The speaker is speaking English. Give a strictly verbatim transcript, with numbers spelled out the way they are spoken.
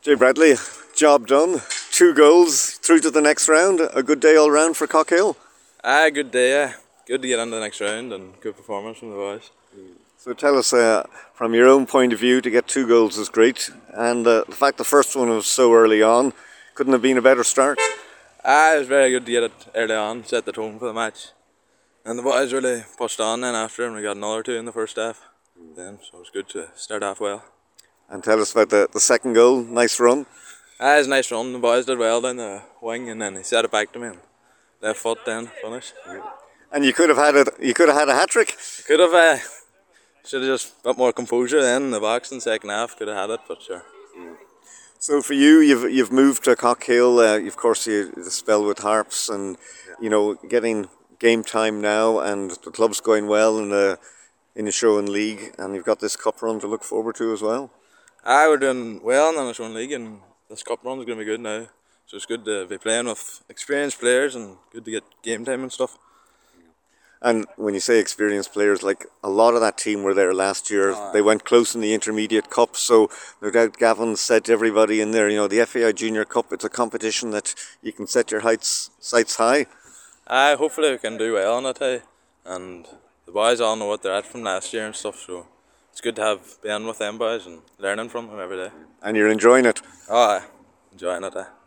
Jay Bradley, job done. Two goals, through to the next round. A good day all round for Cockhill. Ah, good day, yeah. Good to get into the next round and good performance from the boys. So tell us, uh, from your own point of view, to get two goals is great. And uh, the fact the first one was so early on, couldn't have been a better start. Ah, it was very good to get it early on, set the tone for the match. And the boys really pushed on then after, and we got another two in the first half. Then, so it was good to start off well. And tell us about the, the second goal. Nice run. Ah, it was a nice run. The boys did well down the wing, and then he set it back to me. And left foot then finish. And you could have had it. You could have had a hat trick. Could have. Uh, should have just got more composure then in the box in the second half. Could have had it, but sure. So for you, you've you've moved to Cockhill. Uh, of course, you the spell with Harps, and you know getting game time now, and the club's going well in the in the Show-in League, and you've got this cup run to look forward to as well. Ah, we're doing well in the Show-in League, and this cup run is going to be good now. So it's good to be playing with experienced players, and good to get game time and stuff. And when you say experienced players, like a lot of that team were there last year. Oh, they went close in the Intermediate Cup, so no doubt Gavin said to everybody in there, you know, the F A I Junior Cup, it's a competition that you can set your heights, sights high. Uh, hopefully we can do well on it, eh? And the boys all know what they're at from last year and stuff, so it's good to have been with them boys and learning from them every day. And you're enjoying it? Oh, aye. Enjoying it, eh?